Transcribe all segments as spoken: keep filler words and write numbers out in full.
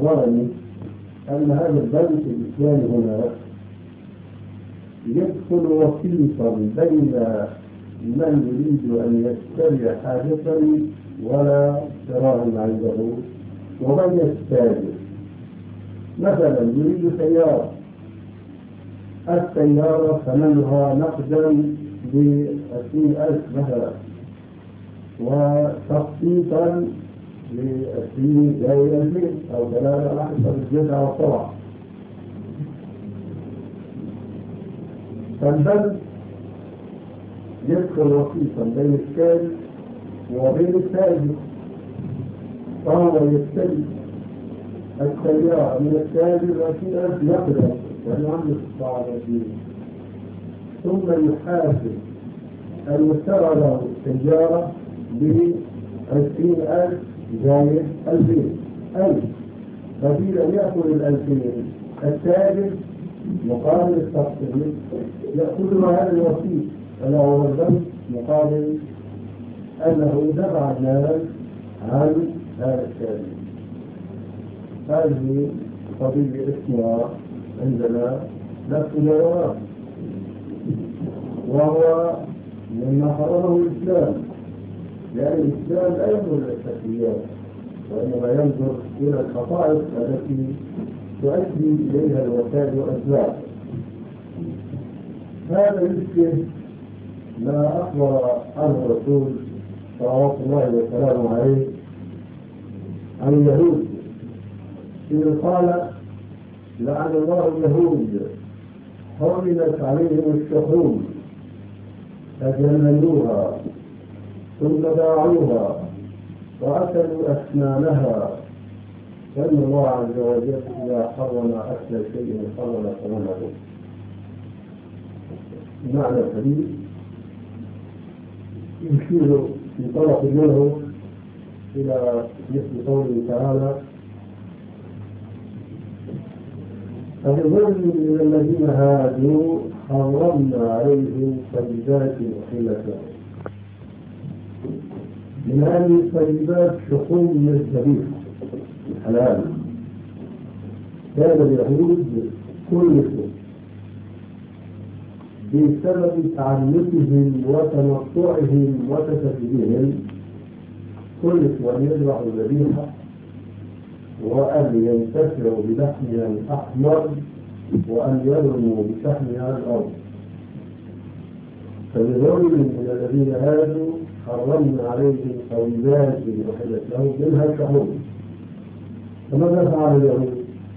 أخبرني أن هذا البنك الإسلامي هنا يدخل وسيطا بين من يريد أن يشتري حاجة ولا شراء عنده وبين التاجر. مثلا يريد سيارة، السيارة ثمنها نقدا بعشرين ألف مثلا، وتخطيطا لعشرين جاي ألفين أو ثلاثة على حسب الجزء والطبع. فالبنك يدخل وسيطا بين الشاري وبين التاجر، فهو يشتري السيارة من التاجر بعشرين ألف نقدا يعني عنده ستة عشر، ثم يحاسب المشترى له السيارة بعشرين ألف زائد ألفين ألف، ففي أن يأخذ الألفين التاجر مقابل التقسيط يأخذها هذا الوسيط ألا هو البنك مقابل أنه دفع المال عن هذا التاجر. هذه قضية اسمها عندنا نفس الجواب، وهو مما حرمه الإسلام، لأن الإسلام لا ينظر إلى الشكليات وإنما ينظر إلى الخصائص التي تؤدي إليها الوسائل والأسباب. هذا يشبه ما أخبر عنه الرسول صلوات الله وسلامه عليه عن اليهود إذ قال: لعن الله اليهود حرمت عليهم الشحوم فجللوها ثم باعوها وأكلوا أسنانها، فإن الله عز وجل إذا حرم أكل شيء حرم ثمنه. معنى الحديث يشير في طرف منه إلى مثل قوله تعالى: فبظلم من الذين هادوا حرمنا عليهم طيبات أحلت لهم. من هذه الطيبات شحوم من الذبيح الحلال. كان اليهود كلهم بسبب تعنتهم وتنطعهم وتسفيههم كلفوا أن يذبحوا الذبيحة وأن ينتفعوا بلحمها الأحمر وأن يرموا بشحمها الأرض. فبظلم من الذين هادوا حرمنا عليهم طيبات أحلت لهم منها الشحوم. فماذا فعل اليهود؟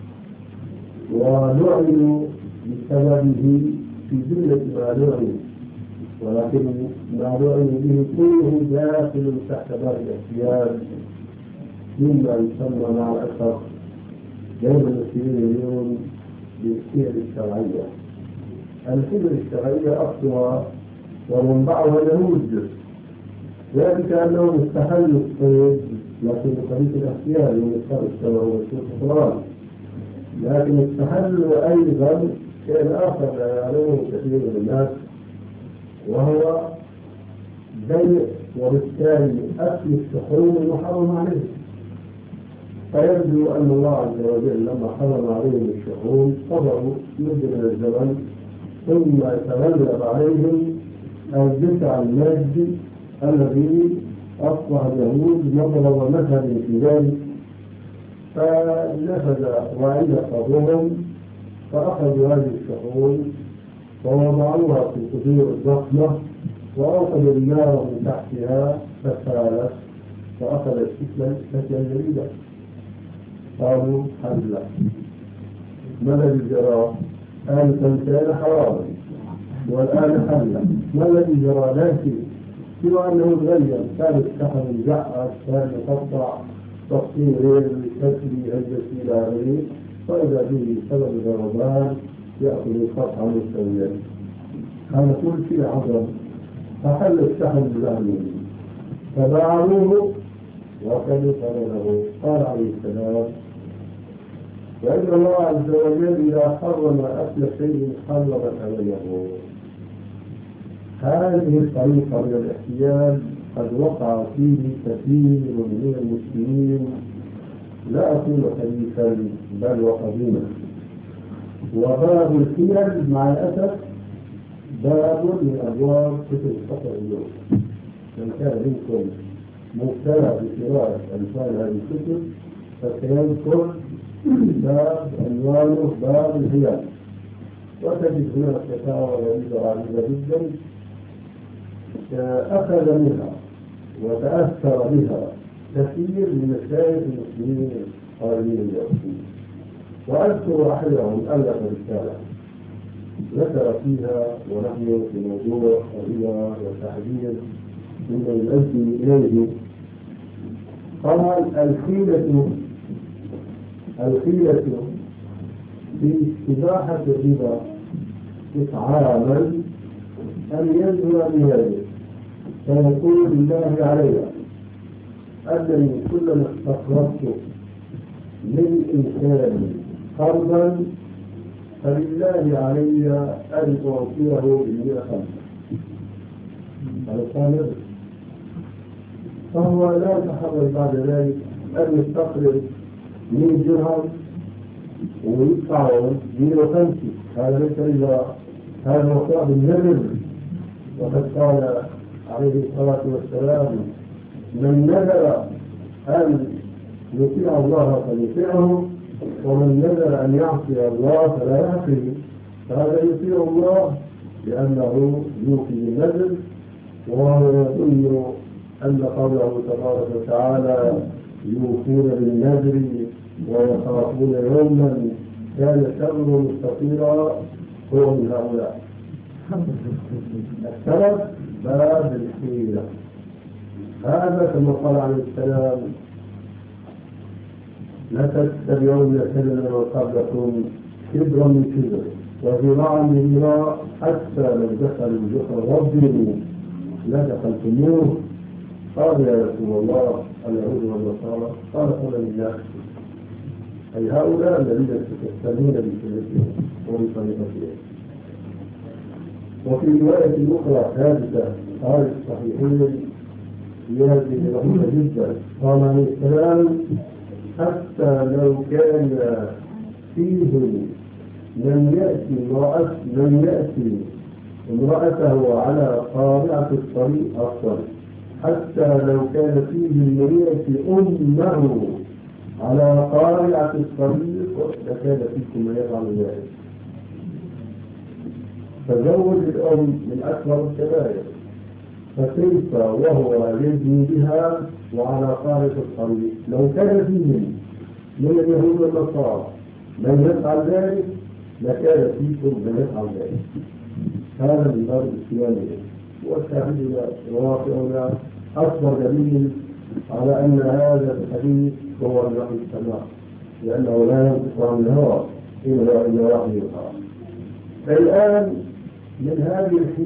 ولعنوا بسببه في جملة ما لعنوا، ولكن ما لعنوا به كله داخل تحت باب الاحتيال مما يسمى مع الأثر بين المسلمين اليوم بالحيل الشرعية. الحيل الشرعية أصلها ومنبعها اليهود، ذلك أنهم استحلوا الصيد لكن بطريق الاحتيال من الشرع الشرعي والسلطان، لكن استحلوا أيضا شيء آخر لا يعلمه كثير من الناس، وهو بيع وبالتالي أكل الشحوم المحرم عليه. فيبدو أن الله عز وجل لما حرم عليهم الشحوم قضوا مدة من الزمن ثم تغلب عليهم الدفع المادي الذي أصبح اليهود نظرا ومذهبا في ذلك، فنفذ وعند قضوهم فأخذوا هذه الشحوم ووضعوها في القدور الضخمة وأوقدوا النار من تحتها فسالت فأخذت شكلا شكلا جديدا. قالوا حلا. ماذا الجرى؟ آنفا كان حراما والآن حلا. ما الذي جرى؟ لا شيء سوى أنه تغير، كان الشحم مجعد، كان يقطع تقطير شكل هجة إلى غيره، فإذا به سبب ضربان يأخذ القطع مستويا. هذا كل شيء عظم. فحل الشحم بالأمين فباعوه وكلوا ثمنه. قال عليه السلام: وإن الله عز وجل إذا حرم أكل شيء حرم ثمنه. هذه الطريقة من الاحتيال قد وقع فيه كثير من المسلمين لا أقول حديثا بل وقديما. وباب الحيل مع الأسف باب من أبواب كتب الفقه اليوم. من كان منكم مبتلى بقراءة أمثال هذه الكتب فسيذكر باب عنوانه باب الحيل، وتجد هناك فتاوى غريبة عجيبة جدا أخذ منها وتأثر بها كثير من السائر المسلمين القائمين اليوم. وأذكر أحدهم ألف رسالة ذكر فيها ونحن في موضوع الربا والتحذير مما يؤدي إليه. قال الحيلة الحيلة في استباحة الربا إطعاما أن ينزل بيده فيقول بالله علي أنني كلما استقرضت من إنسان قرضا فلله علي أن أعطيه بالمئة خمسة. هذا فهو لا يتحرك بعد ذلك أن يستقرض من درهم ويدفعه مئة وخمسين. هذا ليس إلا هذا وقع بالنذر، وقد قال عليه الصلاة والسلام من نذر أن يطيع الله فليطيعه ومن نذر أن يعصي الله فلا يعصيه. فهذا يطيع الله لأنه يوفي بالنذر، وهو يظن أن قوله تبارك وتعالى يوفون بالنذر ويخافون يوما كان شره مستطيرا هو من هؤلاء. السبب باب الحيلة. هذا كما قال عليه السلام لا تتبعون سنن من قبلكم كبرا من كبر وذراعا من ذراع حتى لو دخلوا جحر ربهم لدخلتموه. قال يا رسول الله اليهود والنصارى؟ قال قل لله، أي هؤلاء الذين يتكلمون بسنتهم وبطريقتهم. وفي رواية أخرى ثابتة قال الصحيحين هذه رهيبة جدا. قال عليه السلام حتى لو كان فيهم من يأتي امرأة من يأتي امرأته على قارعة الطريق أفضل، حتى لو كان فيهم من يأتي أمه على قارعة الطريق لكان فيكم من يفعل ذلك. تزوج الأم من أكبر الكبائر، فكيف وهو يجني بها وعلى قارعة الطريق؟ لو كان فيهم من اليهود والنصارى من يفعل ذلك لكان فيكم من يفعل ذلك. هذا من باب الصيانة. والشاهد واقعنا أكبر دليل على أن هذا الحديث هو الوحي السماء، لأنه لا ينطق عن الهوى إلا إلا وحي الحق. الآن من هذه